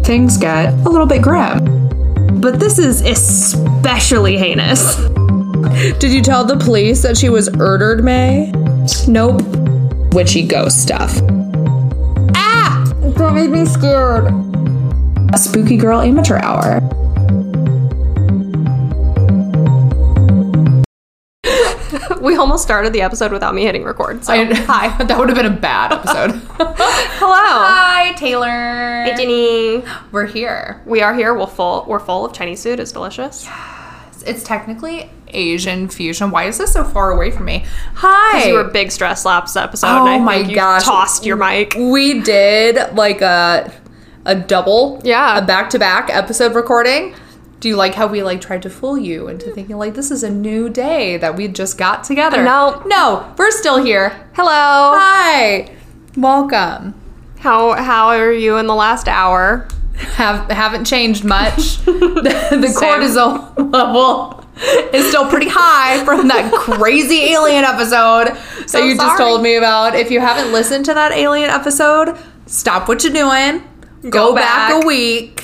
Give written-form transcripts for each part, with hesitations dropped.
things get a little bit grim. But this is especially heinous. Did you tell the police that she was murdered, May? Nope. Witchy ghost stuff. Ah! That made me scared. A Spooky Girl Amateur Hour. We almost started the episode without me hitting record. So, hi. That would have been a bad episode. Hello. Hi, Taylor. Hey, Jenny. We're here. We are here. We're full of Chinese food. It's delicious. It's technically Asian fusion. Why is this so far away from me? Hi. Because you were big stress laps episode. Oh and my gosh. You tossed your mic. We did like a double, Yeah, a back-to-back episode recording. Do you like how we like tried to fool you into thinking like this is a new day that we just got together? No, we're still here. Hello. Hi, welcome. How are you in the last hour? Haven't changed much. the cortisol level is still pretty high from that crazy alien episode that you just told me about. If you haven't listened to that alien episode, stop what you're doing. Go back a week.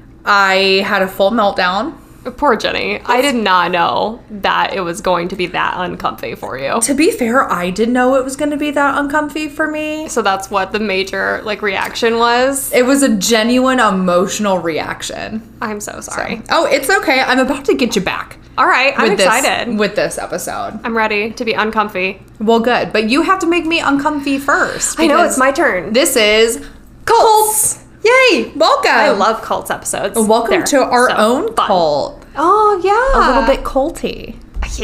I had a full meltdown. Poor Jenny. I did not know that it was going to be that uncomfy for you. To be fair, I didn't know it was going to be that uncomfy for me. So that's what the major reaction was. It was a genuine emotional reaction. I'm so sorry. Oh, it's okay. I'm about to get you back. All right, I'm excited. With this episode. I'm ready to be uncomfy. Well, good. But you have to make me uncomfy first. I know, it's my turn. This is Cults. Yay! Welcome. I love cults episodes. Welcome to our own fun. cult. Oh, yeah. A little bit culty.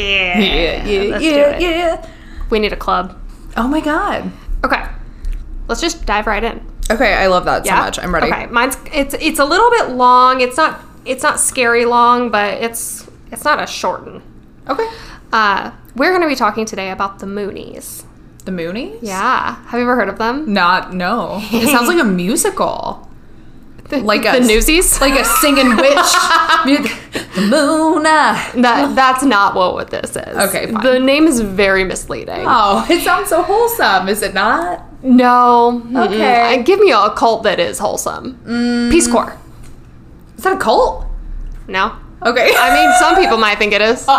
Yeah. Let's do it. Yeah. We need a club. Oh my god. Okay. Let's just dive right in. Okay, I love that so much. I'm ready. Okay, it's a little bit long. It's not scary long, but it's not a short one. Okay. We're going to be talking today about the Moonies. The Moonies? Yeah. Have you ever heard of them? No. It sounds like a musical. Like the Newsies? Like a singing witch. The moon. That's not what this is. Okay, fine. The name is very misleading. Oh, it sounds so wholesome. Is it not? No. Okay. Give me a cult that is wholesome. Peace Corps. Is that a cult? No. Okay. I mean, some people might think it is.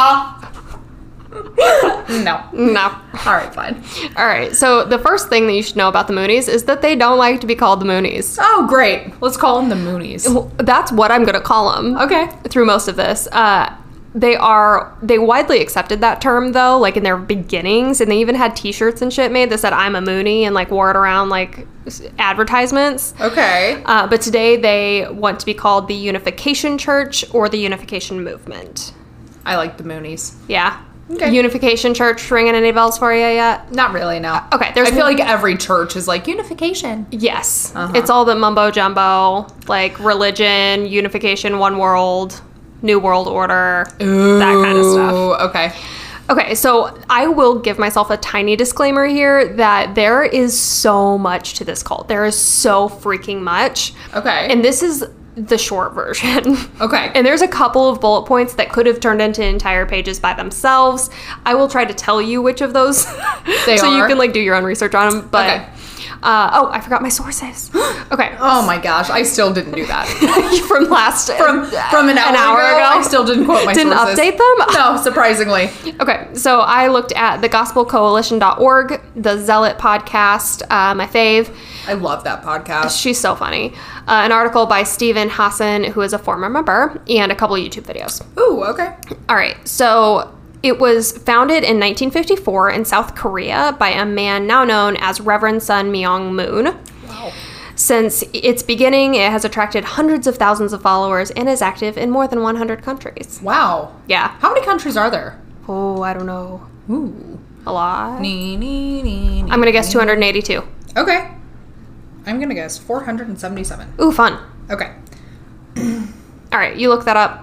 No. All right, fine. All right. So the first thing that you should know about the Moonies is that they don't like to be called the Moonies. Oh, great. Let's call them the Moonies. That's what I'm going to call them. Okay. Through most of this. They widely accepted that term, though, in their beginnings, and they even had t-shirts and shit made that said I'm a Moonie and wore it around advertisements. Okay. But today they want to be called the Unification Church or the Unification Movement. I like the Moonies. Yeah. Okay. Unification Church ringing any bells for you yet? Not really, no. Okay. I feel like every church is unification. Yes. It's all the mumbo jumbo, religion, unification, one world, new world order, that kind of stuff. Okay. Okay, so I will give myself a tiny disclaimer here that there is so much to this cult. There is so freaking much. Okay. And this is the short version. Okay. And there's a couple of bullet points that could have turned into entire pages by themselves. I will try to tell you which of those so you can do your own research on them. But okay. I forgot my sources. Okay. Oh my gosh, I still didn't do that. From an hour ago. I still didn't quote my Didn't sources. update them? No, surprisingly. Okay, so I looked at thegospelcoalition.org, the Zealot podcast, my fave. I love that podcast. She's so funny. An article by Stephen Hassan, who is a former member, and a couple of YouTube videos. Ooh, okay. All right, so it was founded in 1954 in South Korea by a man now known as Reverend Sun Myung Moon. Wow. Since its beginning, it has attracted hundreds of thousands of followers and is active in more than 100 countries. Wow. Yeah. How many countries are there? Oh, I don't know. Ooh. A lot. I'm I'm going to guess 282. Okay. I'm going to guess 477. Ooh, fun. Okay. All right, you look that up.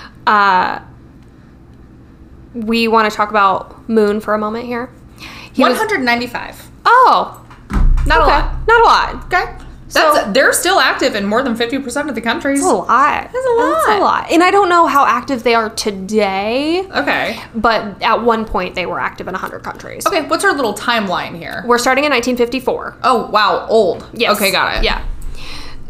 We want to talk about Moon for a moment here. 195. Oh. Not a lot. Not a lot. Okay. So they're still active in more than 50% of the countries. That's a lot. That's a lot. And I don't know how active they are today. Okay. But at one point, they were active in 100 countries. Okay, what's our little timeline here? We're starting in 1954. Oh, wow, old. Yes. Okay, got it. Yeah.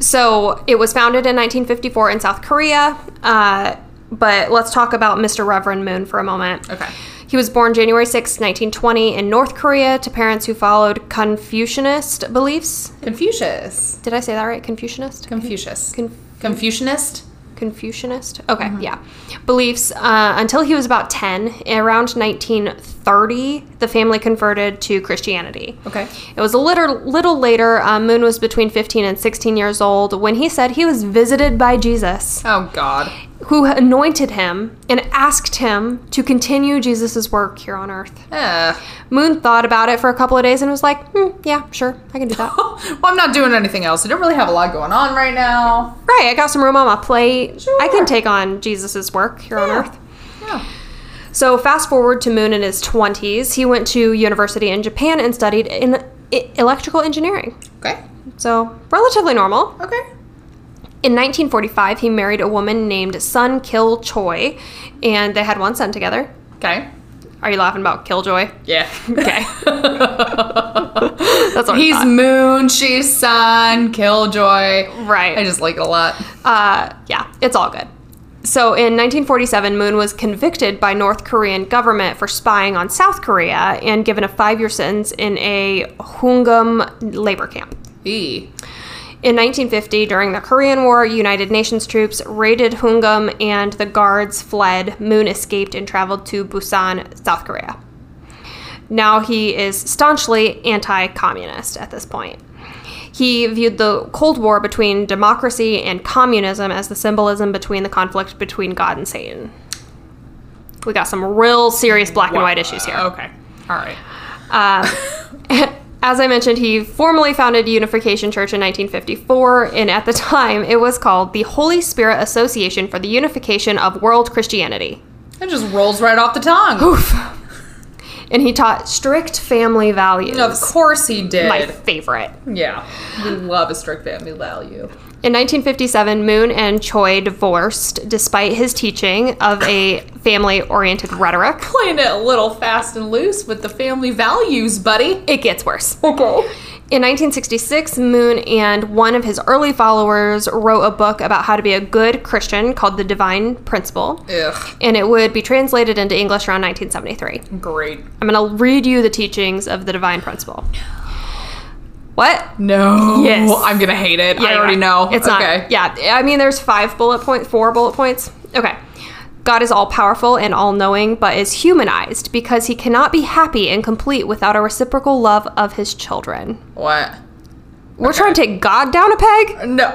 So it was founded in 1954 in South Korea. But let's talk about Mr. Reverend Moon for a moment. Okay. He was born January 6, 1920 in North Korea to parents who followed Confucianist beliefs. Confucius. Did I say that right? Confucianist? Confucius. Confucianist? Confucianist? Okay, yeah. Beliefs until he was about 10. Around 1930, the family converted to Christianity. Okay. It was a little later, Moon was between 15 and 16 years old, when he said he was visited by Jesus. Oh, God. Who anointed him and asked him to continue Jesus' work here on earth. Moon thought about it for a couple of days and was like, yeah, sure, I can do that. Well, I'm not doing anything else. I don't really have a lot going on right now. Right, I got some room on my plate. Sure. I can take on Jesus' work here on earth. Yeah. So fast forward to Moon in his 20s. He went to university in Japan and studied in electrical engineering. Okay. So relatively normal. Okay. In 1945, he married a woman named Sun Kil Choi, and they had one son together. Okay. Are you laughing about Killjoy? Yeah. Okay. That's what He's Moon, she's Sun, Killjoy. Right. I just like it a lot. Yeah, it's all good. So in 1947, Moon was convicted by North Korean government for spying on South Korea and given a 5-year sentence in a Hungum labor camp. In 1950, during the Korean War, United Nations troops raided Hungum and the guards fled. Moon escaped and traveled to Busan, South Korea. Now he is staunchly anti-communist at this point. He viewed the Cold War between democracy and communism as the symbolism between the conflict between God and Satan. We got some real serious black and white issues here. Okay. All right. As I mentioned, he formally founded Unification Church in 1954, and at the time, it was called the Holy Spirit Association for the Unification of World Christianity. It just rolls right off the tongue. Oof. And he taught strict family values. Of course he did. My favorite. Yeah. We love a strict family value. In 1957, Moon and Choi divorced despite his teaching of a family-oriented rhetoric. Playing it a little fast and loose with the family values, buddy. It gets worse. Okay. In 1966, Moon and one of his early followers wrote a book about how to be a good Christian called The Divine Principle. Ugh. And it would be translated into English around 1973. Great. I'm going to read you the teachings of The Divine Principle. What? No. Yes. I'm going to hate it. Yeah, I already know. It's okay. not. Yeah. I mean, there's 4 bullet points. Okay. God is all-powerful and all-knowing, but is humanized because he cannot be happy and complete without a reciprocal love of his children. What? We're trying to take God down a peg? No.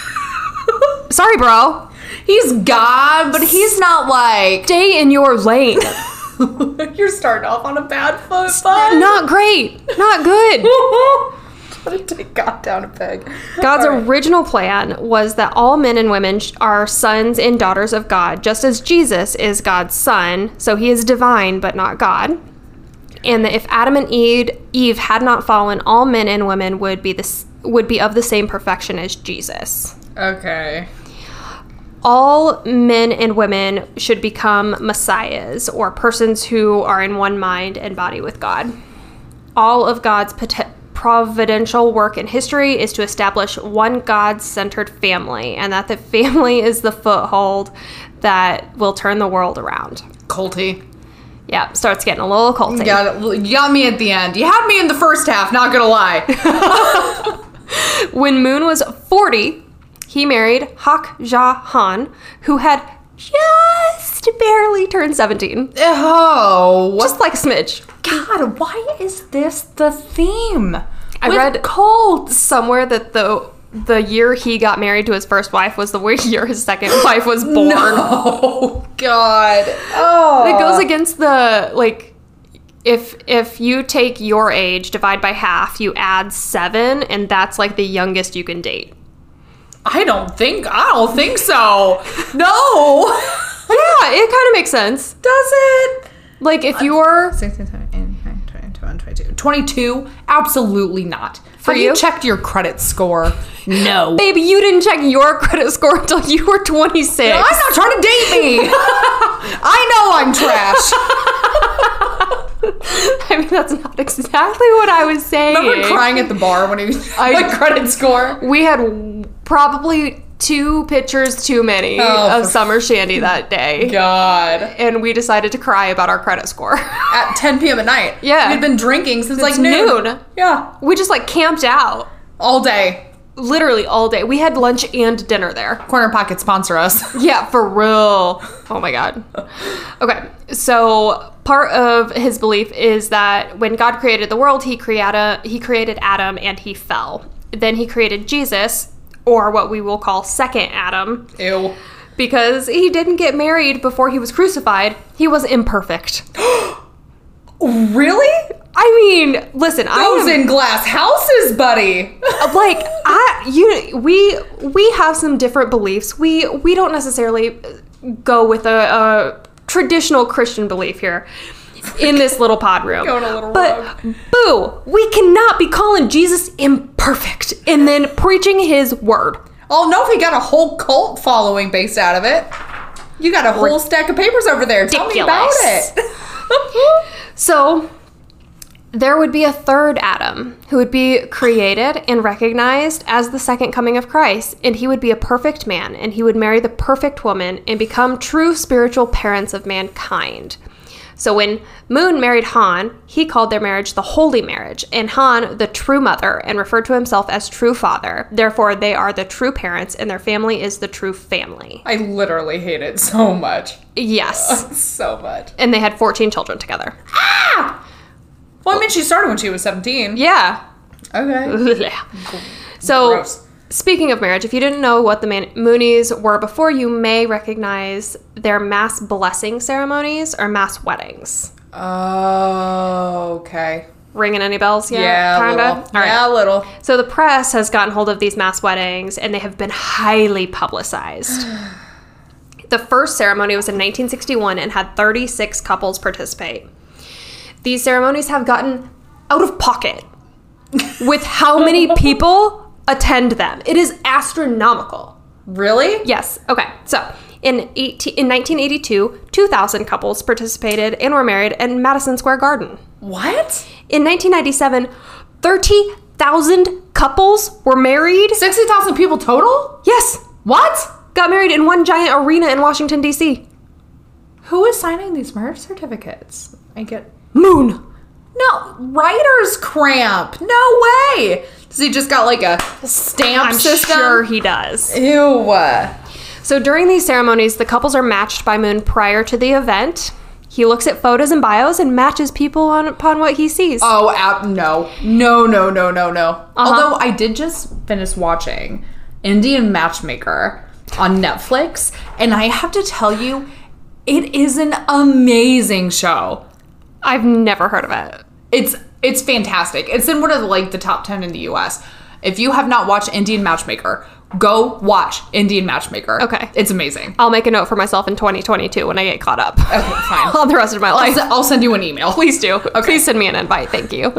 Sorry, bro. He's God, but he's not like... Stay in your lane. You're starting off on a bad foot, bud. Not great. Not good. Trying to take God down a peg. God's All right. original plan was that all men and women are sons and daughters of God, just as Jesus is God's son, so he is divine but not God. And that if Adam and Eve had not fallen, all men and women would be of the same perfection as Jesus. Okay. All men and women should become messiahs, or persons who are in one mind and body with God. All of God's providential work in history is to establish one God-centered family, and that the family is the foothold that will turn the world around. Culty. Yeah, starts getting a little culty. You got me at the end. You had me in the first half, not gonna lie. When Moon was 40, he married Hak Ja Han, who had just barely turned 17. Oh, what? Just like a smidge. God, why is this the theme? I read somewhere that the year he got married to his first wife was the year his second wife was born. Oh, God. Oh. It goes against the, like, if you take your age, divide by half, you add 7, and that's, like, the youngest you can date. I don't think so. No. Yeah, it kind of makes sense. Does it? Like, if you're... 16, 17, 22. 22? Absolutely not. For Have you? you checked your credit score? No. Baby, you didn't check your credit score until you were 26. No, I'm not trying to date me. I know I'm trash. I mean, that's not exactly what I was saying. Remember crying at the bar when he was my credit score? We had probably 2 pitchers too many of Summer Shandy that day. God. And we decided to cry about our credit score. At 10 p.m. at night. Yeah. We'd been drinking since like noon. Yeah. We just like camped out. All day. Literally all day. We had lunch and dinner there. Corner Pocket sponsor us. Yeah, for real. Oh my God. Okay, so part of his belief is that when God created the world, he created Adam and he fell. Then he created Jesus, or what we will call second Adam. Ew. Because he didn't get married before he was crucified. He was imperfect. Really? I mean, listen, Those in glass houses, buddy. Like, we have some different beliefs. We don't necessarily go with a traditional Christian belief here in this little pod room. Going a little but rogue. boo, we cannot be calling Jesus imperfect and then preaching his word. Oh no, he got a whole cult following based out of it. You got a whole stack of papers over there. Tell me about it. So there would be a third Adam who would be created and recognized as the second coming of Christ, and he would be a perfect man, and he would marry the perfect woman and become true spiritual parents of mankind. So when Moon married Han, he called their marriage the holy marriage, and Han the true mother, and referred to himself as true father. Therefore, they are the true parents, and their family is the true family. I literally hate it so much. Yes. So much. And they had 14 children together. Ah! Well, I mean, she started when she was 17. Yeah. Okay. So, Gross. Speaking of marriage, if you didn't know what the Moonies were before, you may recognize their mass blessing ceremonies or mass weddings. Oh, okay. Ringing any bells yet? Yeah, Kinda? a little. All right. Yeah, a little. So the press has gotten hold of these mass weddings, and they have been highly publicized. The first ceremony was in 1961 and had 36 couples participate. These ceremonies have gotten out of pocket with how many people attend them. It is astronomical. Really? Yes. Okay. So in 1982, 2,000 couples participated and were married in Madison Square Garden. What? In 1997, 30,000 couples were married. 60,000 people total? Yes. What? Got married in one giant arena in Washington, D.C. Who is signing these marriage certificates? Moon. No, writer's cramp. No way. Does he just got like a stamp I'm system? sure he does. Ew. So during these ceremonies, the couples are matched by Moon prior to the event. He looks at photos and bios and matches people upon what he sees. Oh, no. Although I did just finish watching Indian Matchmaker on Netflix, and I have to tell you, it is an amazing show. I've never heard of it. It's fantastic. It's in one of the top 10 in the US. If you have not watched Indian Matchmaker, go watch Indian Matchmaker. Okay. It's amazing. I'll make a note for myself in 2022 when I get caught up. Okay, fine. On the rest of my life. I'll send you an email. Please do. Okay. Please send me an invite. Thank you.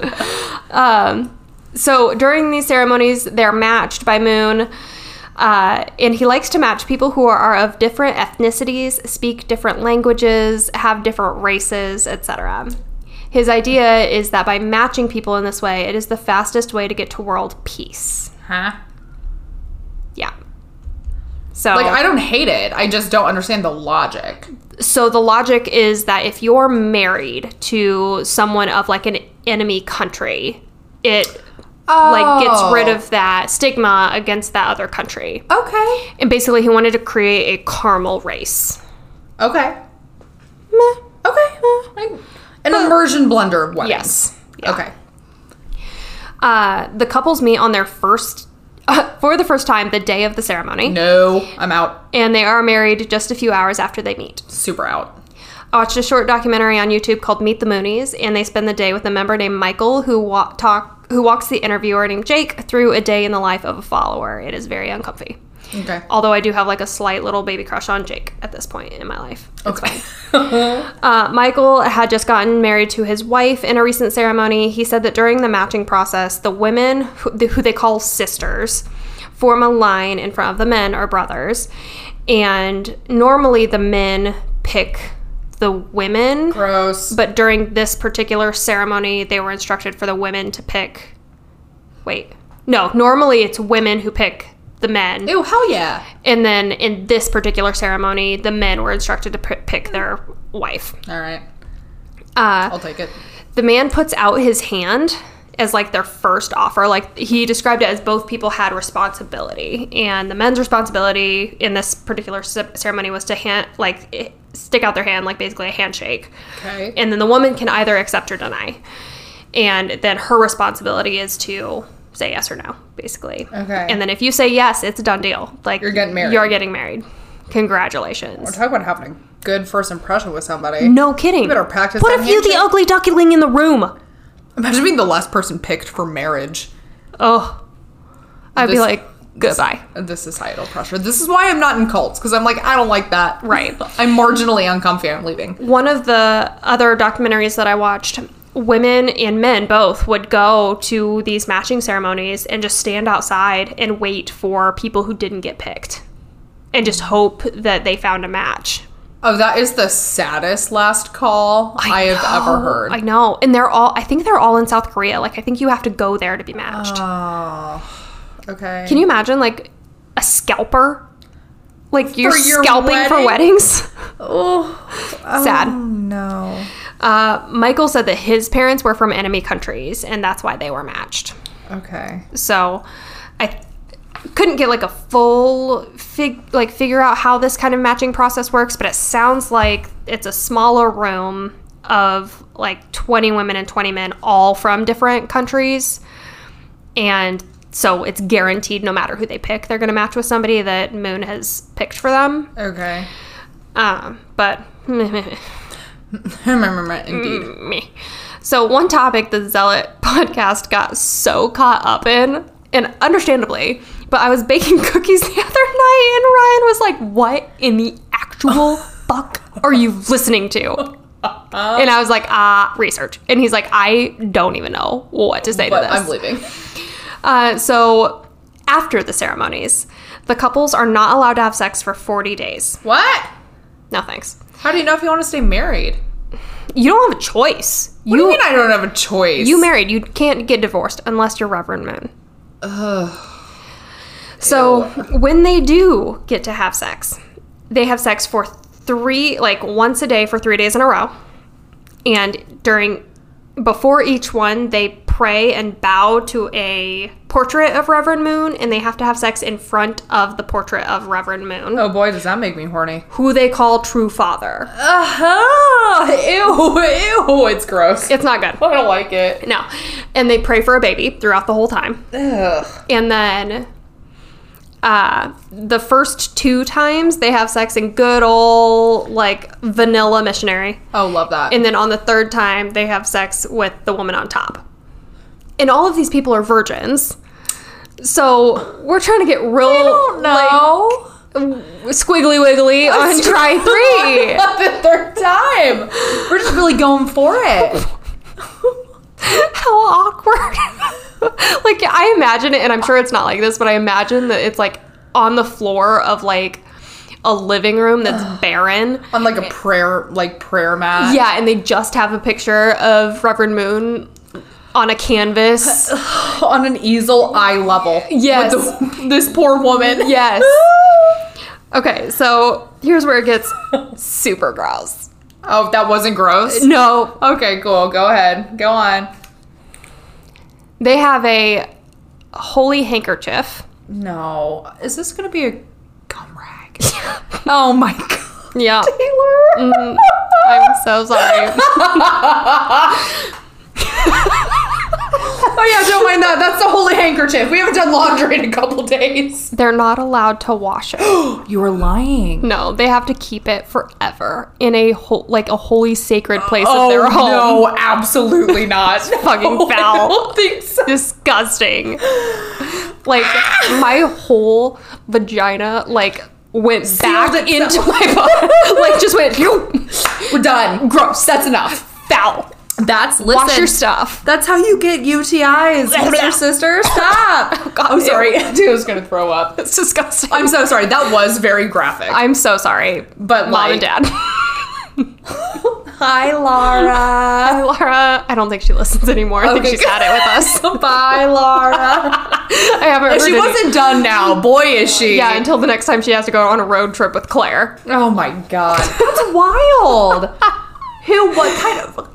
So during these ceremonies, they're matched by Moon. And he likes to match people who are of different ethnicities, speak different languages, have different races, etc. His idea is that by matching people in this way, it is the fastest way to get to world peace. Huh? Yeah. So I don't hate it. I just don't understand the logic. So the logic is that if you're married to someone of an enemy country, it gets rid of that stigma against that other country. Okay. And basically he wanted to create a caramel race. Okay. Meh. Okay. An immersion blender of weddings. Yes. Yeah. Okay. The couples meet on their for the first time the day of the ceremony. No, I'm out. And they are married just a few hours after they meet. Super out. I watched a short documentary on YouTube called Meet the Moonies, and they spend the day with a member named Michael who walks the interviewer named Jake through a day in the life of a follower. It is very uncomfy. Okay. Although I do have a slight little baby crush on Jake at this point in my life. It's okay. fine. Michael had just gotten married to his wife in a recent ceremony. He said that during the matching process, the women, who they call sisters, form a line in front of the men or brothers. And normally the men pick the women. Gross. But during this particular ceremony, they were instructed for the women to pick... Wait. No, normally it's women who pick the men. Ew, hell yeah. And then in this particular ceremony, the men were instructed to pick their wife. All right. I'll take it. The man puts out his hand as like their first offer. Like he described it as both people had responsibility, and the men's responsibility in this particular ceremony was to stick out their hand, like basically a handshake. Okay. And then the woman can either accept or deny, and then her responsibility is to say yes or no, basically. Okay. And then if you say yes, it's a done deal. Like you're getting married. You're getting married. Congratulations. We're talking about having a good first impression with somebody. No kidding. You better practice. What if you're the ugly duckling in the room? Imagine being the last person picked for marriage. Oh, I'd be like, goodbye. The societal pressure. This is why I'm not in cults, because I'm like, I don't like that. Right. I'm marginally uncomfy. I'm leaving. One of the other documentaries that I watched, women and men both would go to these matching ceremonies and just stand outside and wait for people who didn't get picked and just hope that they found a match. Oh, that is the saddest last call I have ever heard. I know. And I think they're all in South Korea. Like, I think you have to go there to be matched. Oh, okay. Can you imagine, like, a scalper? Like, you're scalping wedding? for weddings? Oh. Sad. Oh, no. Michael said that his parents were from enemy countries, and that's why they were matched. Okay. So, I couldn't get like a full figure out how this kind of matching process works, but it sounds like it's a smaller room of like 20 women and 20 men, all from different countries, and so it's guaranteed no matter who they pick, they're going to match with somebody that Moon has picked for them. Okay. But Indeed. So one topic the Zealot podcast got so caught up in, and understandably, but I was baking cookies the other night and Ryan was like, what in the actual fuck are you listening to? And I was like, research. And he's like, I don't even know what to say to this. I'm leaving. So after the ceremonies, the couples are not allowed to have sex for 40 days. What? No thanks. How do you know if you want to stay married? You don't have a choice. What do you mean I don't have a choice? You married. You can't get divorced unless you're Reverend Moon. Ugh. So when they do get to have sex, they have sex for once a day for 3 days in a row. And before each one, they pray and bow to a portrait of Reverend Moon, and they have to have sex in front of the portrait of Reverend Moon. Oh boy, does that make me horny. Who they call True Father. Ew, it's gross. It's not good. I don't like it. No. And they pray for a baby throughout the whole time. Ugh. And then the first 2 times they have sex in good old vanilla missionary. Oh, love that. And then on the 3rd time they have sex with the woman on top. And all of these people are virgins. So we're trying to get real squiggly wiggly on try 3. The 3rd time. We're just really going for it. How awkward. I imagine it, and I'm sure it's not like this, but I imagine that it's on the floor of a living room that's barren. On a prayer mat. Yeah, and they just have a picture of Reverend Moon on a canvas. On an easel eye level. Yes. With this poor woman. Yes. Okay, so here's where it gets super gross. Oh, that wasn't gross? No. Okay, cool. Go ahead. Go on. They have a holy handkerchief. No. Is this going to be a gum rag? Oh my God. Yeah. Taylor. I'm so sorry. Oh yeah, don't mind that. That's the holy handkerchief. We haven't done laundry in a couple days. They're not allowed to wash it. You were lying. No, they have to keep it forever in a holy sacred place of their home. No, absolutely not. Fucking foul. I don't think so. Disgusting. My whole vagina went back into my body. Just went. We're done. Gross. That's enough. Foul. Wash your stuff. That's how you get UTIs, brother, sister. Stop. Oh, God, I'm sorry. I was going to throw up. It's disgusting. I'm so sorry. That was very graphic. I'm so sorry. But Mom and Dad. Hi, Laura. Hi, Laura. I don't think she listens anymore. I think she's had it with us. Bye, Laura. I haven't heard She any- wasn't done now. Boy, is she. Yeah, until the next time she has to go on a road trip with Claire. Oh my god. That's wild. What kind of...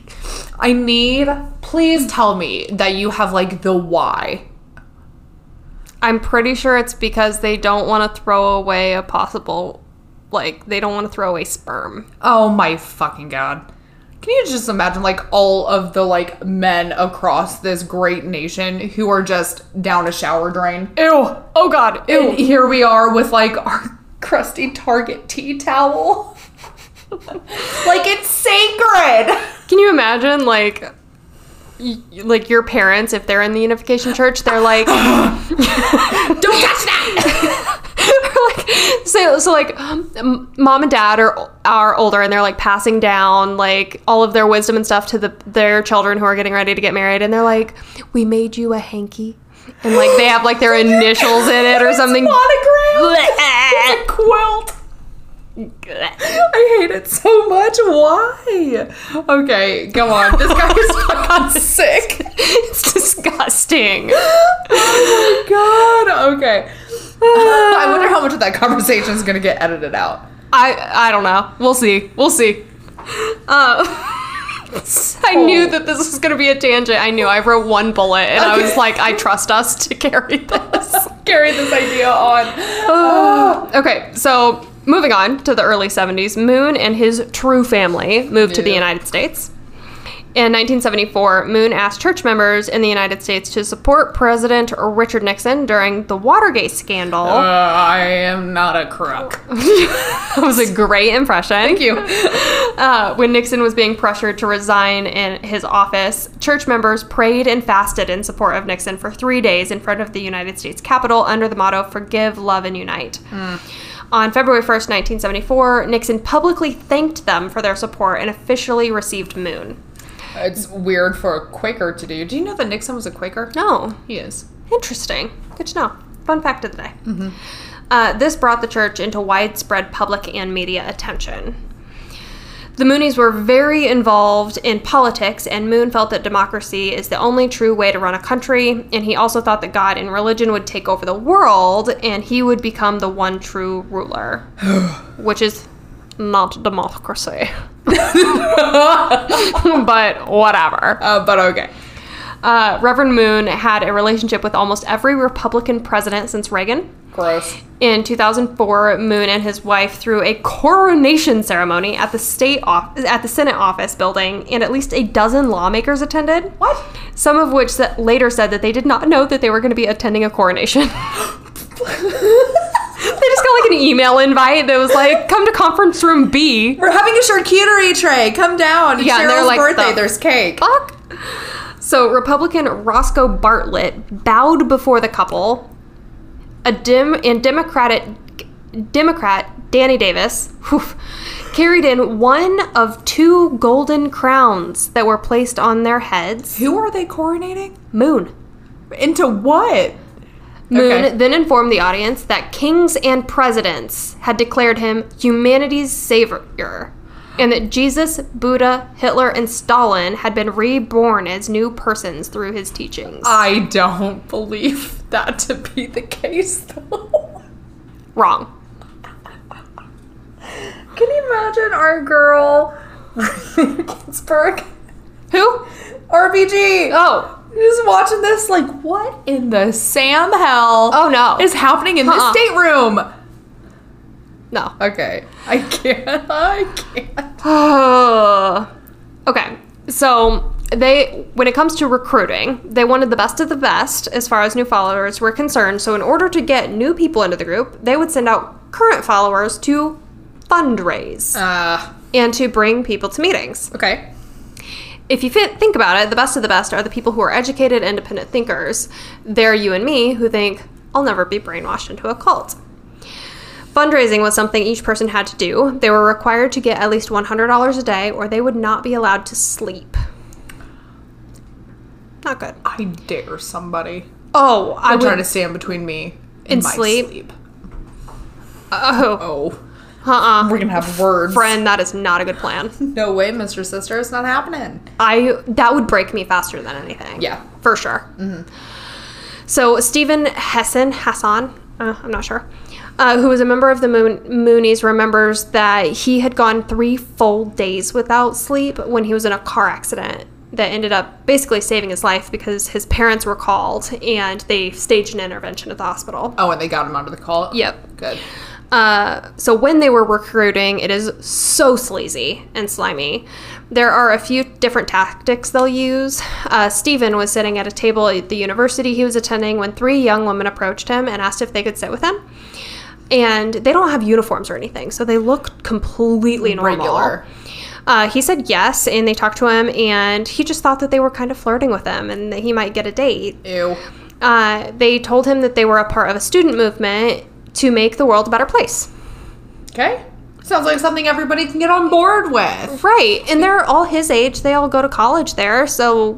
Please tell me that you have, like, the why. I'm pretty sure it's because they don't want to throw away a possible, like, they don't want to throw away sperm. Oh my fucking god. Can you just imagine, like, all of the, like, men across this great nation who are just down a shower drain? Ew. Oh god. Ew. And here we are with, like, our crusty Target tea towel. Like, it's sacred. Can you imagine, like your parents, if they're in the Unification Church, they're like, Don't touch that. so like, mom and dad are older, and they're like passing down like all of their wisdom and stuff to their children who are getting ready to get married, and they're like, we made you a hanky, and like they have like their initials in it or something. Monogram. It's a quilt. I hate it so much. Why? Okay, go on. This guy is fucking sick. It's disgusting. Oh my god. Okay. I wonder how much of that conversation is going to get edited out. I don't know. We'll see. I knew that this was going to be a tangent. I knew. I wrote one bullet, and I was like, I trust us to carry this. Carry this idea on. Okay, so moving on to the early 70s, Moon and his true family moved to the United States. In 1974, Moon asked church members in the United States to support President Richard Nixon during the Watergate scandal. I am not a crook. That was a great impression. Thank you. When Nixon was being pressured to resign in his office, church members prayed and fasted in support of Nixon for 3 days in front of the United States Capitol under the motto, Forgive, Love, and Unite. On February 1st, 1974, Nixon publicly thanked them for their support and officially received Moon. It's weird for a Quaker to do. Do you know that Nixon was a Quaker? No. He is. Interesting. Good to know. Fun fact of the day. This brought the church into widespread public and media attention. The Moonies were very involved in politics, and Moon felt that democracy is the only true way to run a country, and he also thought that God and religion would take over the world, and he would become the one true ruler, which is not democracy. But whatever. But okay. Reverend Moon had a relationship with almost every Republican president since Reagan. Gross. In 2004, Moon and his wife threw a coronation ceremony at the Senate office building, and at least a dozen lawmakers attended. What? Some of which later said that they did not know that they were going to be attending a coronation. They just got like an email invite that was like, come to conference room B. We're having a charcuterie tray. Come down. It's Yeah, and Cheryl's they're like, birthday. the There's cake. Fuck. So Republican Roscoe Bartlett bowed before the couple. Democrat Danny Davis carried in one of 2 golden crowns that were placed on their heads. Who are they coronating? Moon. Into what? Moon then informed the audience that kings and presidents had declared him humanity's savior, and that Jesus, Buddha, Hitler, and Stalin had been reborn as new persons through his teachings. I don't believe that to be the case, though. Wrong. Can you imagine our girl, Ginsburg? Who? RBG. Oh. Just watching this, like, what in the Sam hell no. is happening in this stateroom? No. Okay. I can't. Okay. So when it comes to recruiting, they wanted the best of the best as far as new followers were concerned. So in order to get new people into the group, they would send out current followers to fundraise and to bring people to meetings. Okay. If you think about it, the best of the best are the people who are educated, independent thinkers. They're you and me who think, I'll never be brainwashed into a cult. Fundraising was something each person had to do. They were required to get at least $100 a day, or they would not be allowed to sleep. Not good. I dare somebody. Oh, I would try to stand between me and my sleep. Oh. We're going to have words. Friend, that is not a good plan. No way, Mr. Sister. It's not happening. That would break me faster than anything. Yeah. For sure. Mm-hmm. So Stephen Hassan, I'm not sure, who was a member of the Moonies, remembers that he had gone 3 full days without sleep when he was in a car accident that ended up basically saving his life because his parents were called and they staged an intervention at the hospital. Oh, and they got him out of the call? Yep. Good. So when they were recruiting, it is so sleazy and slimy. There are a few different tactics they'll use. Stephen was sitting at a table at the university he was attending when 3 young women approached him and asked if they could sit with him. And they don't have uniforms or anything, so they look completely normal. Regular. He said yes, and they talked to him, and he just thought that they were kind of flirting with him and that he might get a date. Ew. They told him that they were a part of a student movement to make the world a better place. Okay. Sounds like something everybody can get on board with. Right. And they're all his age. They all go to college there. So,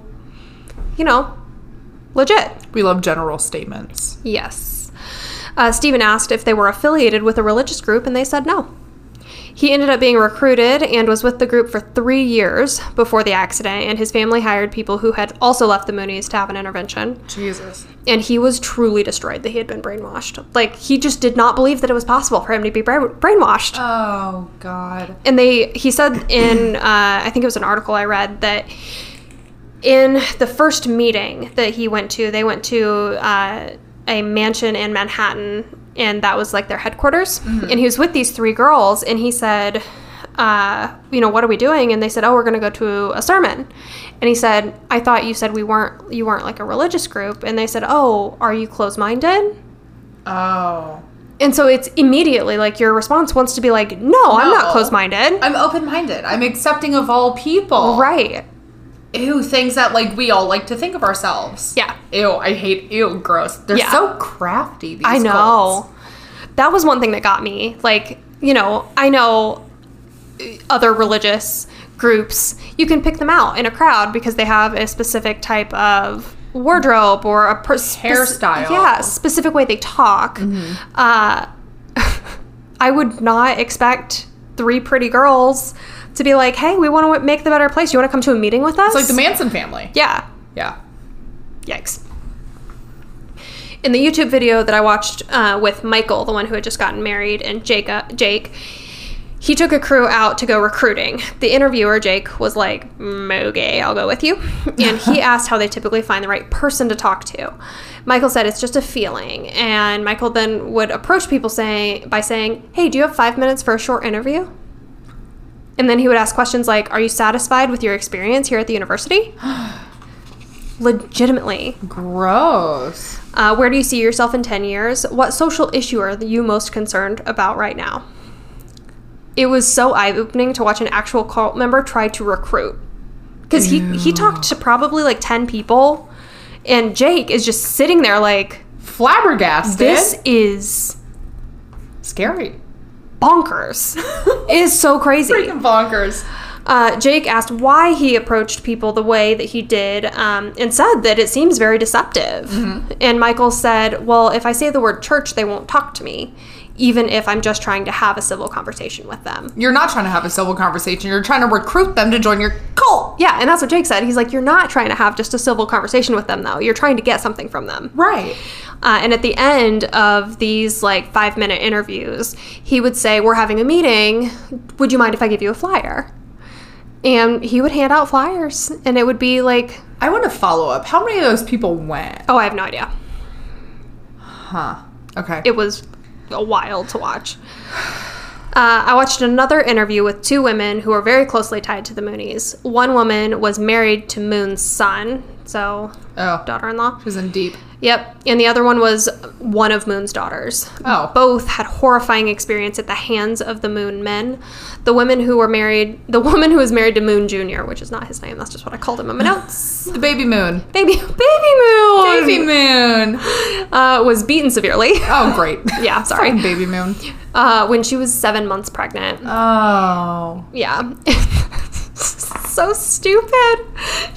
legit. We love general statements. Yes. Stephen asked if they were affiliated with a religious group, and they said no. He ended up being recruited and was with the group for 3 years before the accident, and his family hired people who had also left the Moonies to have an intervention. Jesus. And he was truly destroyed that he had been brainwashed. Like, he just did not believe that it was possible for him to be brainwashed. Oh, God. And he said in, I think it was an article I read, that in the first meeting that he went to, they went to a mansion in Manhattan, and that was like their headquarters. Mm-hmm. And he was with these 3 girls, and he said, what are we doing? And they said, oh, we're going to go to a sermon. And he said, I thought you said you weren't like a religious group. And they said, oh, are you closed-minded? Oh. And so it's immediately like your response wants to be like, no, I'm not closed-minded. I'm open-minded. I'm accepting of all people. Right. Ew, things that we all like to think of ourselves. Yeah. Ew, I hate, gross. They're so crafty, these I know. cults. That was one thing that got me. Like, I know other religious groups, you can pick them out in a crowd because they have a specific type of wardrobe or a hairstyle. Yeah, specific way they talk. Mm-hmm. I would not expect 3 pretty girls to be like, hey, we want to make the better place. You want to come to a meeting with us? It's like the Manson family. Yeah. Yeah. Yikes. In the YouTube video that I watched with Michael, the one who had just gotten married, and Jake, he took a crew out to go recruiting. The interviewer, Jake, was like, okay, I'll go with you. And he asked how they typically find the right person to talk to. Michael said it's just a feeling. And Michael then would approach people by saying, hey, do you have 5 minutes for a short interview? And then he would ask questions like, are you satisfied with your experience here at the university? Legitimately. Gross. Where do you see yourself in 10 years? What social issue are you most concerned about right now? It was so eye-opening to watch an actual cult member try to recruit. Because he talked to probably 10 people, and Jake is just sitting there like... flabbergasted. This is... scary. Bonkers. It is so crazy. Freaking bonkers. Jake asked why he approached people the way that he did, and said that it seems very deceptive. Mm-hmm. And Michael said, well, if I say the word church, they won't talk to me, even if I'm just trying to have a civil conversation with them. You're not trying to have a civil conversation. You're trying to recruit them to join your cult. Yeah, and that's what Jake said. He's like, you're not trying to have just a civil conversation with them, though. You're trying to get something from them. Right. And at the end of these 5-minute interviews, he would say, we're having a meeting. Would you mind if I give you a flyer? And he would hand out flyers, and it would be like... I want to follow up. How many of those people went? Oh, I have no idea. Huh. Okay. It was a while to watch. I watched another interview with 2 women who are very closely tied to the Moonies. One woman was married to Moon's son, so daughter-in-law. She was in deep. Yep. And the other one was one of Moon's daughters. Oh. Both had horrifying experience at the hands of the Moon men. The woman who was married to Moon Jr., which is not his name, that's just what I called him in my notes. The baby Moon. Baby Moon! Baby Moon! Was beaten severely. Oh, great. Yeah, sorry. Baby Moon. When she was 7 months pregnant. Oh. Yeah. So stupid.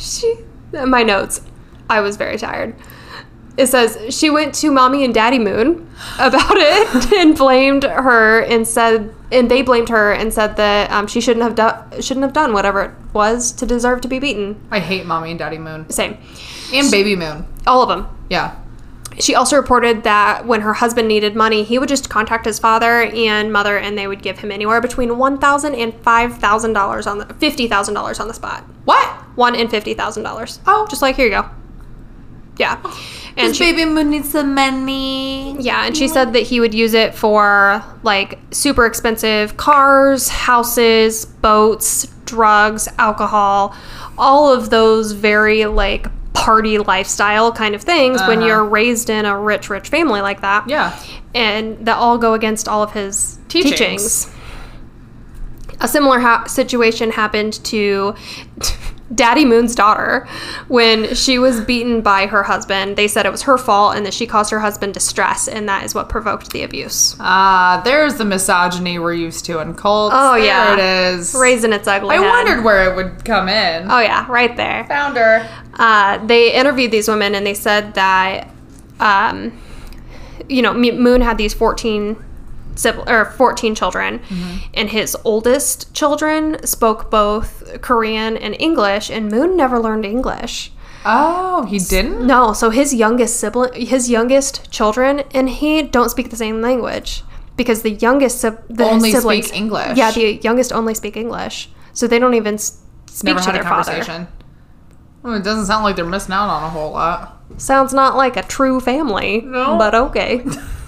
My notes. I was very tired. It says, she went to Mommy and Daddy Moon about it and blamed her and said And they blamed her and said that she shouldn't have done whatever it was to deserve to be beaten. I hate Mommy and Daddy Moon. Same. And Baby Moon. All of them. Yeah. She also reported that when her husband needed money, he would just contact his father and mother, and they would give him anywhere between $1,000 and $50,000 on the spot. What? $1,000 and $50,000. Oh. Just like, here you go. Yeah. And Baby Moon needs some money. Yeah, and she said that he would use it for, like, super expensive cars, houses, boats, drugs, alcohol, all of those very, like, party lifestyle kind of things when you're raised in a rich family like that. Yeah. And that all go against all of his teachings. A similar situation happened to Daddy Moon's daughter when she was beaten by her husband. They said it was her fault and that she caused her husband distress, and that is what provoked the abuse. There's the misogyny we're used to in cults. Oh, there yeah. it is. Raising its ugly head. I wondered where it would come in. Oh, yeah, right there. Found her. They interviewed these women, and they said that, Moon had these 14 children, and his oldest children spoke both Korean and English, and Moon never learned English. Oh, he didn't? No, so his youngest children, and he don't speak the same language because the youngest only siblings speak English. Yeah, the youngest only speak English, so they don't even speak Never to had their a conversation. father. Well, it doesn't sound like they're missing out on a whole lot. Sounds not like a true family, No. but okay.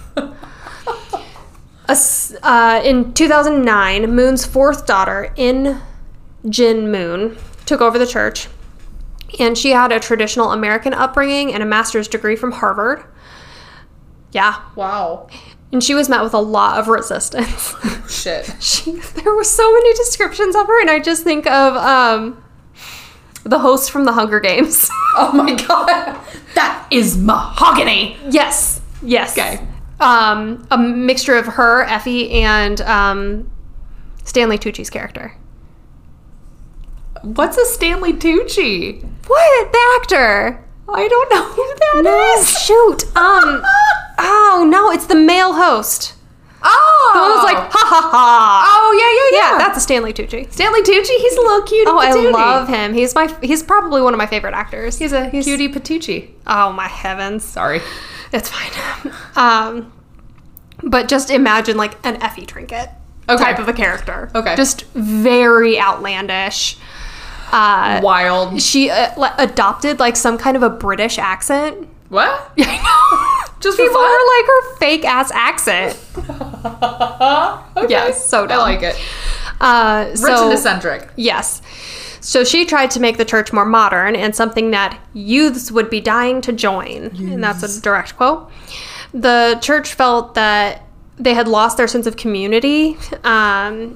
In 2009, Moon's fourth daughter, In Jin Moon, took over the church, and she had a traditional American upbringing and a master's degree from Harvard. Yeah. Wow. And she was met with a lot of resistance. Shit. There were so many descriptions of her, and I just think of the host from the Hunger Games. Oh my god. That is mahogany. Yes. Okay. A mixture of her, Effie, and Stanley Tucci's character. What's a Stanley Tucci? What? The actor? I don't know who that is. Shoot. Oh, no, it's the male host. Oh. The one who's like, ha ha ha. Oh, yeah. Yeah, that's a Stanley Tucci. Stanley Tucci, he's a little cutie Oh, patootie. I love him. He's probably one of my favorite actors. He's a cutie patootie. Oh, my heavens. Sorry. It's fine. But just imagine like an Effie Trinket type of a character. Okay. Just very outlandish. Wild. She adopted like some kind of a British accent. What? I know. Just for People fun? were like her fake ass accent. Okay. Yes, so dumb. I like it. Rich and eccentric. Yes. So she tried to make the church more modern and something that youths would be dying to join. And that's a direct quote. The church felt that they had lost their sense of community, and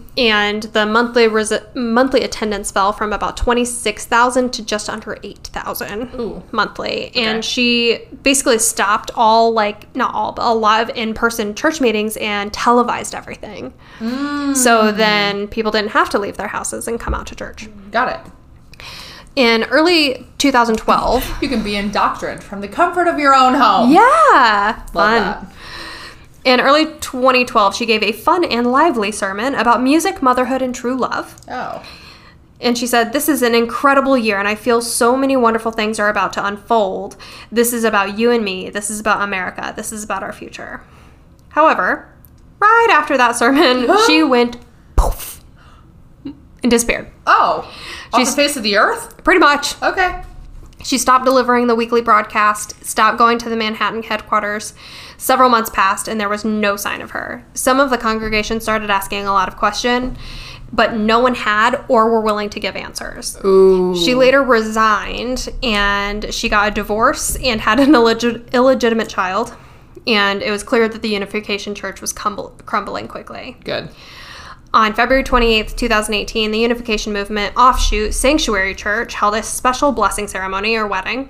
the monthly attendance fell from about 26,000 to just under 8,000 monthly. Okay. And she basically stopped all, like, not all, but a lot of in-person church meetings and televised everything. So then people didn't have to leave their houses and come out to church. Got it. In early 2012... You can be indoctrined from the comfort of your own home. Yeah! Love Fun. that. In early 2012, she gave a fun and lively sermon about music, motherhood, and true love. Oh. And she said, "This is an incredible year, and I feel so many wonderful things are about to unfold. This is about you and me. This is about America. This is about our future." However, right after that sermon, she went poof and disappeared. Oh. Off the face of the earth? Pretty much. Okay. She stopped delivering the weekly broadcast, stopped going to the Manhattan headquarters. Several months passed, and there was no sign of her. Some of the congregation started asking a lot of questions, but no one had or were willing to give answers. Ooh. She later resigned, and she got a divorce and had an illegitimate child. And it was clear that the Unification Church was crumbling quickly. Good. On February 28th, 2018, the Unification Movement offshoot, Sanctuary Church, held a special blessing ceremony or wedding.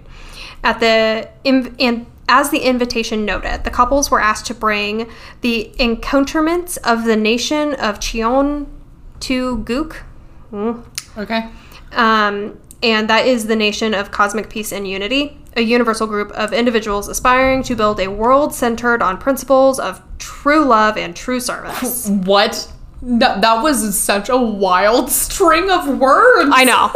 As the invitation noted, the couples were asked to bring the encounterments of the nation of Cheon to Guk. Okay. And that is the nation of cosmic peace and unity, a universal group of individuals aspiring to build a world centered on principles of true love and true service. What? That was such a wild string of words. I know.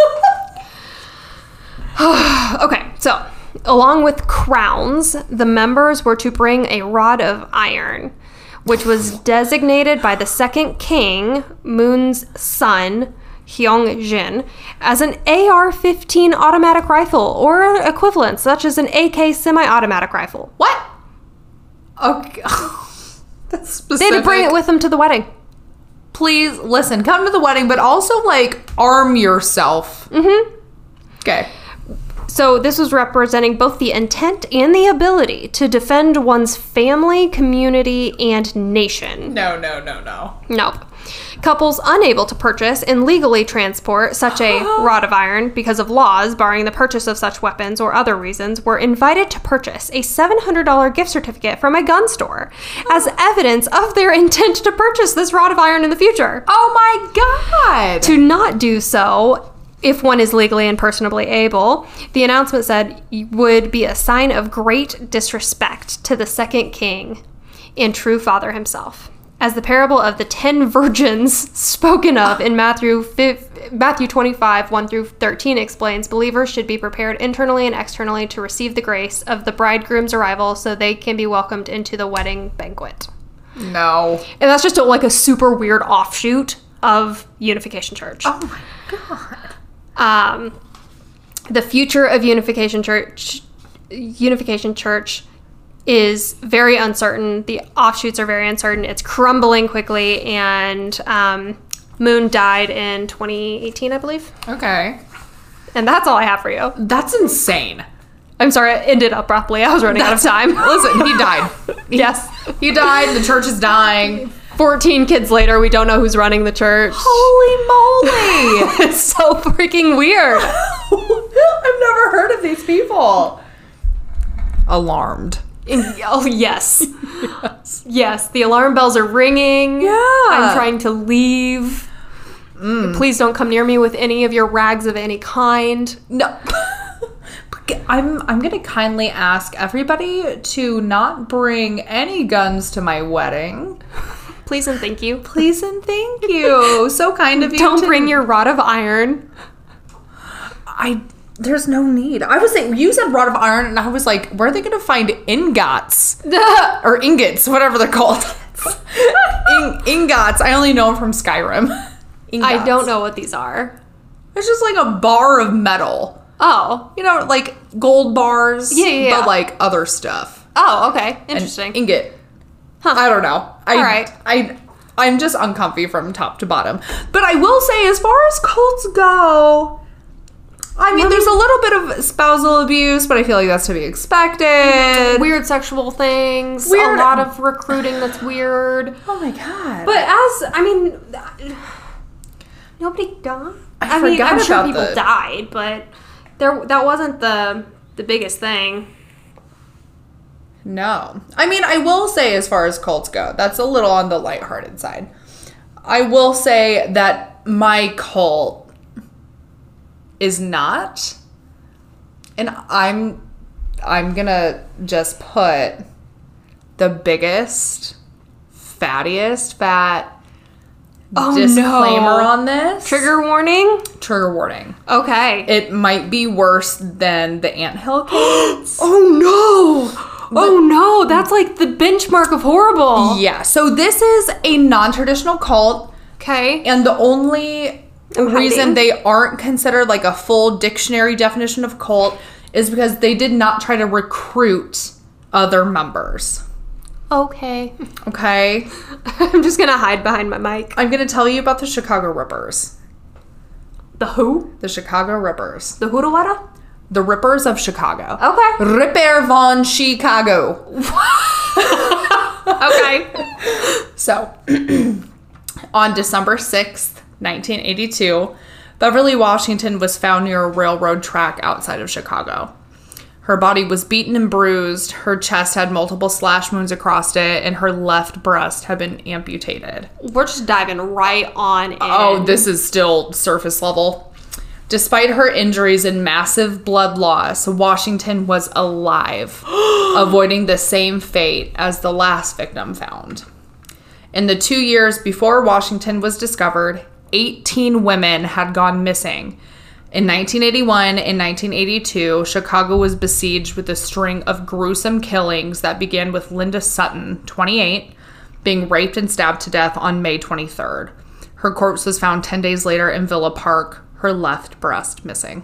Okay, so along with crowns, the members were to bring a rod of iron, which was designated by the second king, Moon's son, Hyung-jin, as an AR-15 automatic rifle or equivalent, such as an AK semi-automatic rifle. What? Okay. That's specific. They had to bring it with them to the wedding. Please, listen, come to the wedding, but also, like, arm yourself. Mm-hmm. Okay. So this was representing both the intent and the ability to defend one's family, community, and nation. No. Nope. Couples unable to purchase and legally transport such a rod of iron because of laws barring the purchase of such weapons or other reasons were invited to purchase a $700 gift certificate from a gun store as evidence of their intent to purchase this rod of iron in the future. Oh my God. To not do so, if one is legally and personably able, the announcement said would be a sign of great disrespect to the second king and true father himself. As the parable of the 10 virgins spoken of in Matthew 25, 1 through 13 explains, believers should be prepared internally and externally to receive the grace of the bridegroom's arrival so they can be welcomed into the wedding banquet. No. And that's just like a super weird offshoot of Unification Church. Oh my God. The future of Unification Church is very uncertain. The offshoots are very uncertain. It's crumbling quickly, and Moon died in 2018, I believe. Okay. And that's all I have for you. That's insane. I'm sorry, it ended abruptly. I was running out of time. Listen, he died. Yes. He died. The church is dying. 14 kids later, we don't know who's running the church. Holy moly. It's so freaking weird. I've never heard of these people. Alarmed. Oh, yes. Yes, the alarm bells are ringing. Yeah. I'm trying to leave. Please don't come near me with any of your rags of any kind. No. I'm going to kindly ask everybody to not bring any guns to my wedding. Please and thank you. Please and thank you. So kind of you. Don't bring your rod of iron. There's no need. I was saying, you said rod of iron, and I was like, where are they going to find ingots? Or ingots, whatever they're called. Ingots. I only know them from Skyrim. Ingots. I don't know what these are. It's just like a bar of metal. Oh. You know, like gold bars. Yeah. But like other stuff. Oh, okay. Interesting. An ingot. Huh. I don't know. All right. I'm just uncomfy from top to bottom. But I will say, as far as cults go, I mean, there's a little bit of spousal abuse, but I feel like that's to be expected. Weird sexual things. Weird. A lot of recruiting that's weird. Oh my God. But nobody died. I mean, I'm sure people died, but that wasn't the biggest thing. No. I mean, I will say, as far as cults go, that's a little on the lighthearted side. I will say that my cult is not, and I'm gonna just put the biggest, fattiest disclaimer on this. Trigger warning? Trigger warning. Okay. It might be worse than the Anthill kids. Oh no! Oh no, that's like the benchmark of horrible. Yeah, so this is a non-traditional cult. Okay. And the only reason they aren't considered like a full dictionary definition of cult is because they did not try to recruit other members. Okay. Okay? I'm just going to hide behind my mic. I'm going to tell you about the Chicago Rippers. The who? The Chicago Rippers. The Hoodawada? The Rippers of Chicago. Okay. Ripper von Chicago. Okay. So, on December 6th, 1982, Beverly Washington was found near a railroad track outside of Chicago. Her body was beaten and bruised, her chest had multiple slash wounds across it, and her left breast had been amputated. We're just diving right on in. Oh, this is still surface level. Despite her injuries and massive blood loss, Washington was alive, avoiding the same fate as the last victim found. In the 2 years before Washington was discovered, 18 women had gone missing. In 1981 and 1982, Chicago was besieged with a string of gruesome killings that began with Linda Sutton, 28, being raped and stabbed to death on May 23rd. Her corpse was found 10 days later in Villa Park, her left breast missing.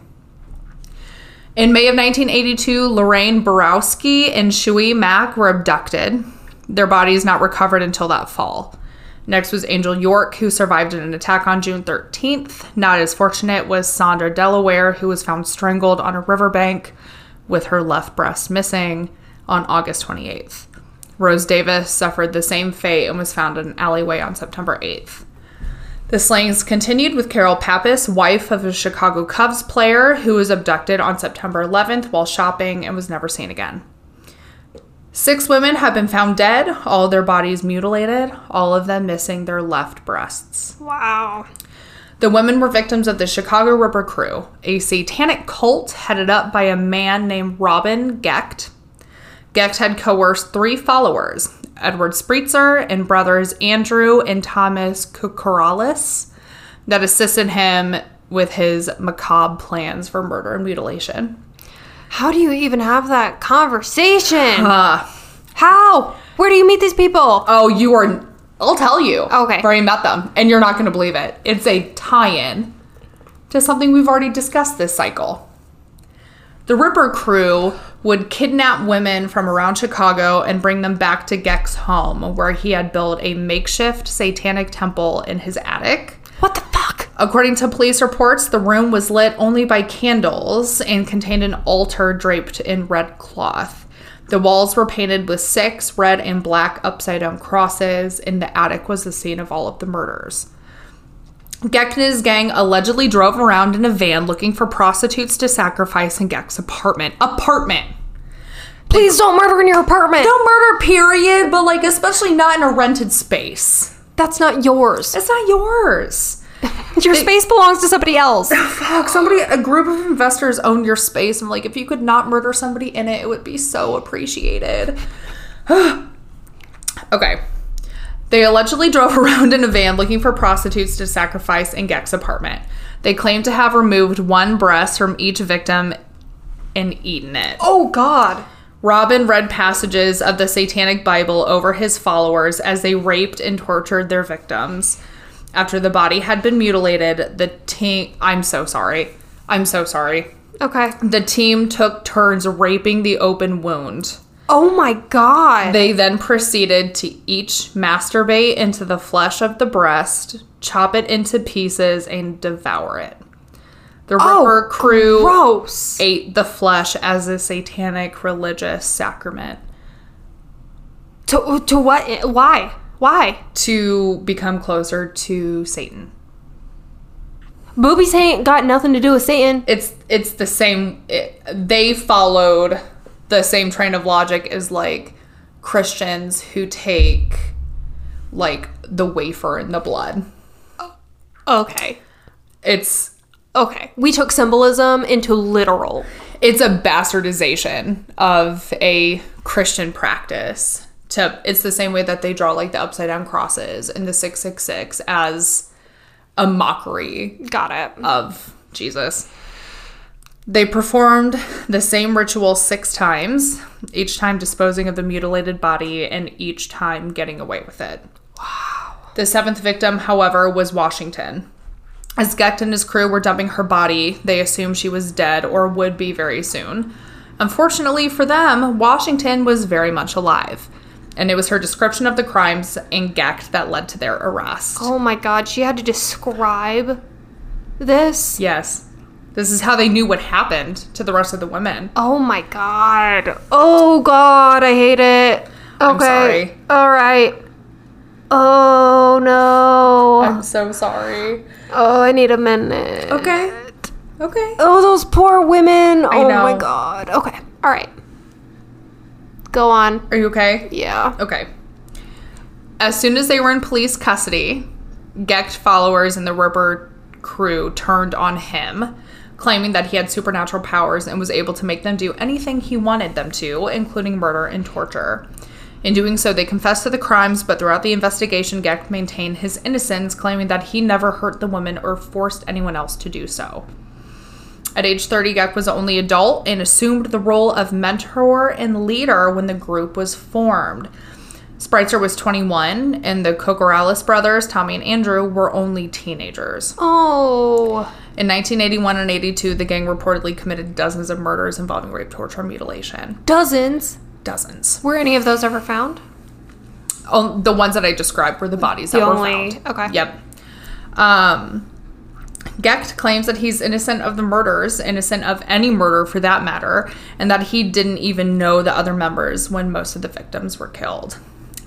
In May of 1982, Lorraine Borowski and Shuey Mack were abducted. Their bodies not recovered until that fall. Next was Angel York, who survived an attack on June 13th. Not as fortunate was Sandra Delaware, who was found strangled on a riverbank with her left breast missing on August 28th. Rose Davis suffered the same fate and was found in an alleyway on September 8th. The slayings continued with Carol Pappas, wife of a Chicago Cubs player, who was abducted on September 11th while shopping and was never seen again. 6 women have been found dead, all their bodies mutilated, all of them missing their left breasts. Wow. The women were victims of the Chicago Ripper Crew, a satanic cult headed up by a man named Robin Gecht. Gecht had coerced 3 followers, Edward Spritzer and brothers Andrew and Thomas Kukoralis, that assisted him with his macabre plans for murder and mutilation. How do you even have that conversation? How? Where do you meet these people? Oh, I'll tell you. Okay. I've already met them, and you're not going to believe it. It's a tie-in to something we've already discussed this cycle. The Ripper Crew would kidnap women from around Chicago and bring them back to Gecht's home, where he had built a makeshift satanic temple in his attic. What the fuck? According to police reports, the room was lit only by candles and contained an altar draped in red cloth. The walls were painted with 6 red and black upside-down crosses, and the attic was the scene of all of the murders. Gecht and his gang allegedly drove around in a van looking for prostitutes to sacrifice in Gecht's apartment. Please don't murder in your apartment. Don't murder, period, but especially not in a rented space. That's not yours. It's not yours. Your space belongs to somebody else. Fuck, a group of investors owned your space. I'm like, if you could not murder somebody in it, it would be so appreciated. Okay. They allegedly drove around in a van looking for prostitutes to sacrifice in Gecht's apartment. They claimed to have removed 1 breast from each victim and eaten it. Oh, God. Robin read passages of the Satanic Bible over his followers as they raped and tortured their victims. After the body had been mutilated, the team... I'm so sorry. Okay. The team took turns raping the open wound. Oh my God. They then proceeded to each masturbate into the flesh of the breast, chop it into pieces, and devour it. The Ripper Crew gross. ate the flesh as a satanic religious sacrament. To what? Why? To become closer to Satan. Boobies ain't got nothing to do with Satan. It's the same. They followed the same train of logic as Christians who take the wafer and the blood. Okay. It's okay. We took symbolism into literal. It's a bastardization of a Christian practice. It's the same way that they draw the upside down crosses and the 666 as a mockery. Got it. Of Jesus. They performed the same ritual 6 times, each time disposing of the mutilated body and each time getting away with it. Wow. The 7th victim, however, was Washington. As Gecht and his crew were dumping her body, they assumed she was dead or would be very soon. Unfortunately for them, Washington was very much alive. And it was her description of the crimes in Gecht that led to their arrest. Oh my God, she had to describe this? Yes. This is how they knew what happened to the rest of the women. Oh my God. Oh God, I hate it. Okay. I'm sorry. All right. Oh no. I'm so sorry. Oh, I need a minute. Okay. Oh, those poor women. I Oh know. my God. Okay. All right. Go on. Are you okay? Yeah. Okay. As soon as they were in police custody, Gecht followers and the Ripper Crew turned on him, claiming that he had supernatural powers and was able to make them do anything he wanted them to, including murder and torture. In doing so, they confessed to the crimes, but throughout the investigation, Gecht maintained his innocence, claiming that he never hurt the women or forced anyone else to do so. At age 30, Gecht was the only adult and assumed the role of mentor and leader when the group was formed. Spritzer was 21, and the Kokorales brothers, Tommy and Andrew, were only teenagers. Oh. In 1981 and 82, the gang reportedly committed dozens of murders involving rape, torture, and mutilation. Dozens? Dozens. Were any of those ever found? Oh, the ones that I described were the bodies that were found. Okay. Yep. Gecht claims that he's innocent of the murders, innocent of any murder for that matter, and that he didn't even know the other members when most of the victims were killed.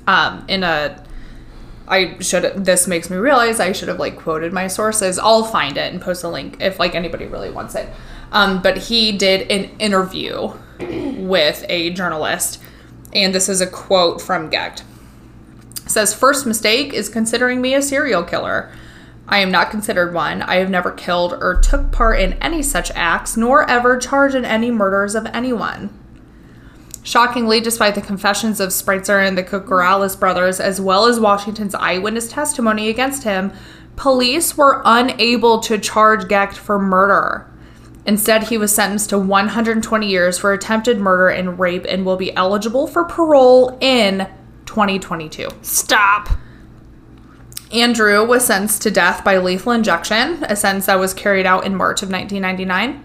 This makes me realize I should have quoted my sources. I'll find it and post a link if anybody really wants it. But he did an interview with a journalist, and this is a quote from Gecht. It says, "First mistake is considering me a serial killer. I am not considered one. I have never killed or took part in any such acts, nor ever charged in any murders of anyone." Shockingly, despite the confessions of Spritzer and the Kokorales brothers, as well as Washington's eyewitness testimony against him, police were unable to charge Gecht for murder. Instead, he was sentenced to 120 years for attempted murder and rape and will be eligible for parole in 2022. Stop. Andrew was sentenced to death by lethal injection, a sentence that was carried out in March of 1999.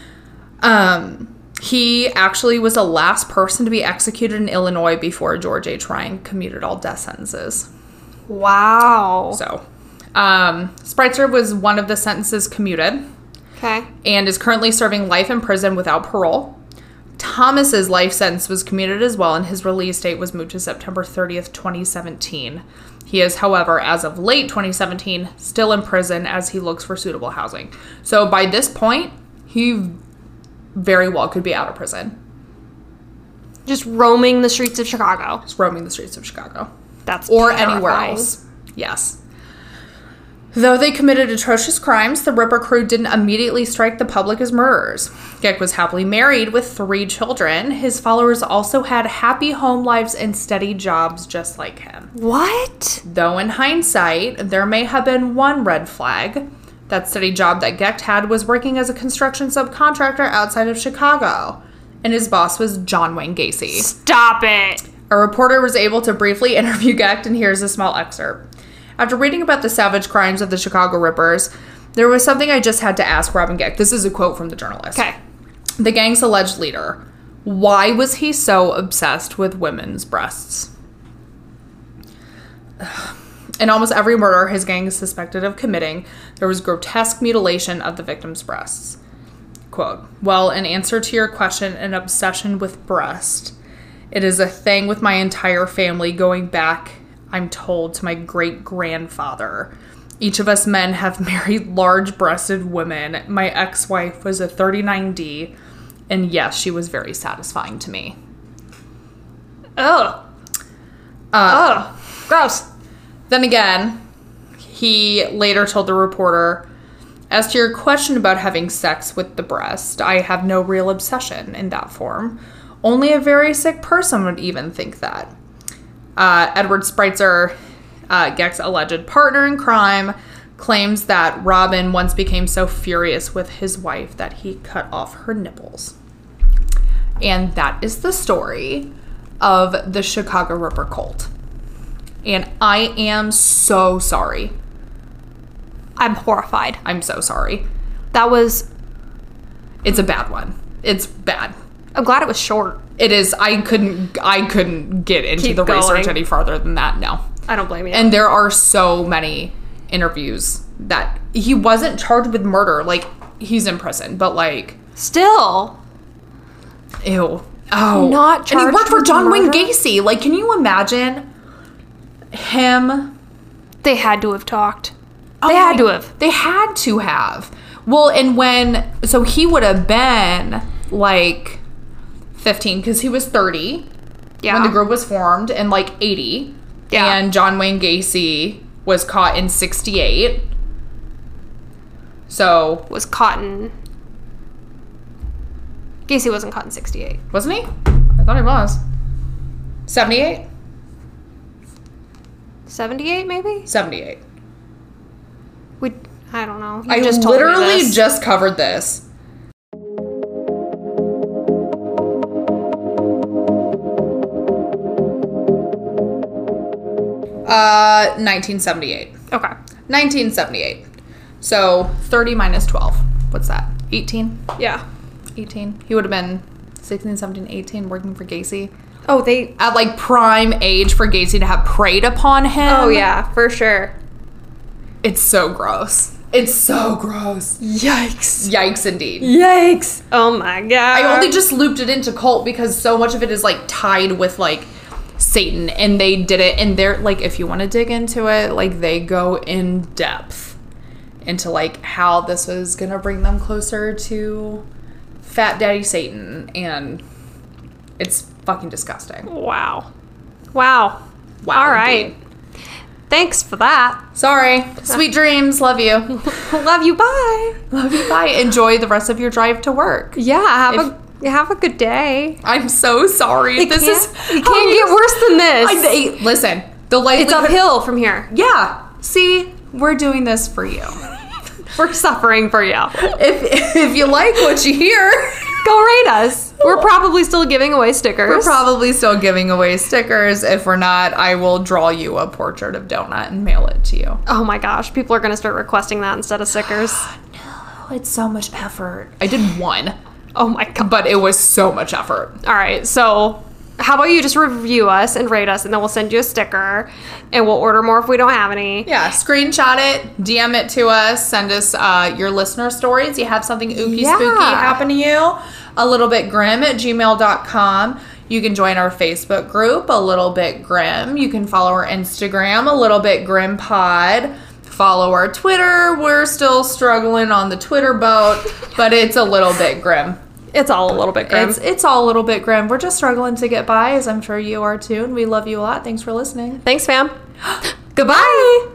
He actually was the last person to be executed in Illinois before George H. Ryan commuted all death sentences. Wow. So, Spritzer was one of the sentences commuted. Okay. And is currently serving life in prison without parole. Thomas's life sentence was commuted as well, and his release date was moved to September 30th, 2017. He is, however, as of late 2017, still in prison as he looks for suitable housing. So by this point, he very well could be out of prison. Just roaming the streets of Chicago. Just roaming the streets of Chicago. That's or terrifying. Anywhere else. Yes. Though they committed atrocious crimes, the Ripper crew didn't immediately strike the public as murderers. Gecht was happily married with 3 children. His followers also had happy home lives and steady jobs just like him. What? Though in hindsight, there may have been one red flag. That steady job that Gecht had was working as a construction subcontractor outside of Chicago. And his boss was John Wayne Gacy. Stop it! A reporter was able to briefly interview Gecht, and here's a small excerpt. After reading about the savage crimes of the Chicago Rippers, there was something I just had to ask Robin Gecht. This is a quote from the journalist. Okay. The gang's alleged leader. Why was he so obsessed with women's breasts? In almost every murder his gang is suspected of committing, there was grotesque mutilation of the victim's breasts. Quote, "Well, in answer to your question, an obsession with breast. It is a thing with my entire family going back, I'm told, to my great-grandfather. Each of us men have married large-breasted women. My ex-wife was a 39D, and yes, she was very satisfying to me." Ugh. Ugh. Gross. Then again, he later told the reporter, "As to your question about having sex with the breast, I have no real obsession in that form. Only a very sick person would even think that." Edward Spritzer, Gecht's alleged partner in crime, claims that Robin once became so furious with his wife that he cut off her nipples. And that is the story of the Chicago Ripper cult. And I am so sorry. I'm horrified. I'm so sorry. That was... It's a bad one. It's bad. I'm glad it was short. It is. I couldn't get into Keep the going. research any farther than that. No. I don't blame you. And there are so many interviews that he wasn't charged with murder. He's in prison, but Still. Ew. Oh. Not charged and he worked for with John Wayne murder? Gacy. Can you imagine him? They had to have talked. They had to have. They had to have. Well, and so he would have been 15 because he was 30 when the group was formed, and 80. Yeah. And John Wayne Gacy was caught in 68. So. Was caught in... Gacy wasn't caught in 68. Wasn't he? I thought he was. 78? 78 maybe? 78. I don't know. I just told me literally this. just covered this. 1978. Okay. 1978. So 30 minus 12. What's that? 18? Yeah. 18. He would have been 16, 17, 18 working for Gacy. Oh, they... At like prime age for Gacy to have preyed upon him. Oh, yeah, for sure. It's so gross. It's so gross. Yikes. Yikes indeed. Yikes. Oh my god. I only just looped it into cult because so much of it is like tied with like Satan, and they did it, and they're like, if you want to dig into it, like they go in depth into like how this was gonna bring them closer to Fat Daddy Satan, and it's fucking disgusting. Wow. All right. Indeed. Thanks for that. Sorry. Sweet dreams. Love you. Love you. Bye. Love you. Bye. Enjoy the rest of your drive to work. Yeah. Have a good day. I'm so sorry. It can't get worse than this. Listen, the likelihood... It's uphill from here. Yeah. See, we're doing this for you. We're suffering for you. If you like what you hear, go rate us. We're probably still giving away stickers. We're probably still giving away stickers. If we're not, I will draw you a portrait of Donut and mail it to you. Oh my gosh, people are going to start requesting that instead of stickers. No, it's so much effort. I did one. Oh my god. But it was so much effort. All right, so how about you just review us and rate us, and then we'll send you a sticker, and we'll order more if we don't have any. Yeah, screenshot it, DM it to us, send us your listener stories. You have something ooky spooky happen to you. A little bit grim at gmail.com. You can join our Facebook group, A Little Bit Grim. You can follow our Instagram, A Little Bit Grim Pod. Follow our Twitter. We're still struggling on the Twitter boat, but it's a little bit grim. It's all a little bit grim. It's all a little bit grim. We're just struggling to get by, as I'm sure you are too, and we love you a lot. Thanks for listening. Thanks, fam. Goodbye.